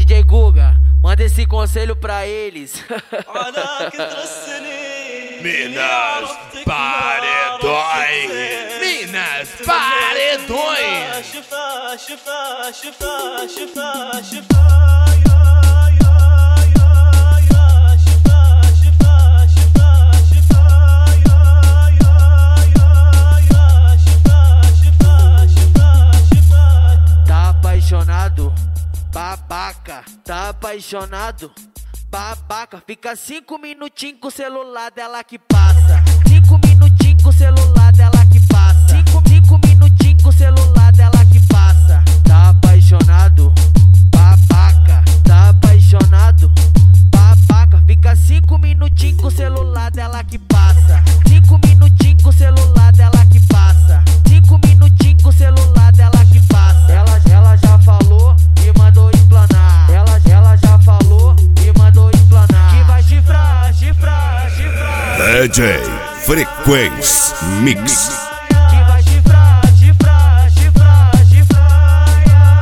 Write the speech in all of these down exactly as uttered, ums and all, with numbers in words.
J Guga, manda esse conselho pra eles. Minas Paredões, Minas Paredões. Tá apaixonado, babaca, tá apaixonado, babaca. Fica cinco minutinhos com o celular dela que passa. Cinco minutinhos com o celular dela que passa. Cinco, cinco minutinhos com o celular dela que passa. Tá apaixonado, babaca, tá apaixonado, babaca. Fica cinco minutinhos com o celular dela que passa. Cinco minutinhos com o celular dela que passa. Cinco minutinhos com o celular dela que passa. Ela, ela já falou e mandou explanar. Ela, ela já falou e mandou explanar. Que vai chifrar, chifrar, chifrar. D J Frequência Mix. Que vai chifrar, chifrar, chifrar, chifrar.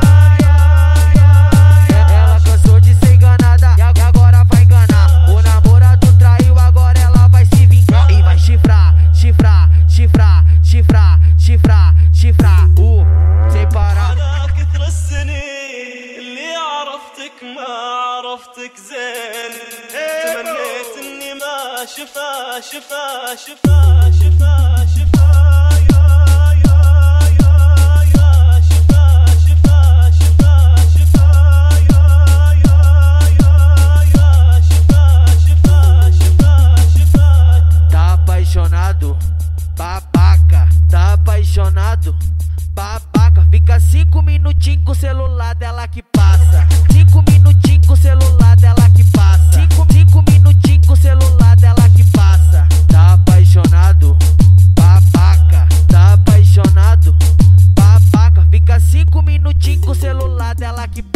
Ela cansou de ser enganada e agora vai enganar. O namorado traiu, agora ela vai se vingar. E vai chifrar, chifrar, chifrar, chifrar, chifrar, chifrar. Uh, sem parar. على كثر السنين اللي عرفتك ما عرفتك زين، تمنيت اني ما شفا شفا شفا شفا شفا يا يا يا يا شفا شفا شفا شفا يا يا يا يا شفا شفا شفا شفا. Tá apaixonado, babaca, tá apaixonado, babaca. Fica cinco minutinhos com o celular dela que passa. Cinco minutinhos com o celular dela que passa. Cinco, cinco minutinhos com o celular dela que passa. Tá apaixonado, babaca, tá apaixonado, babaca. Fica cinco minutinhos com o celular dela que passa.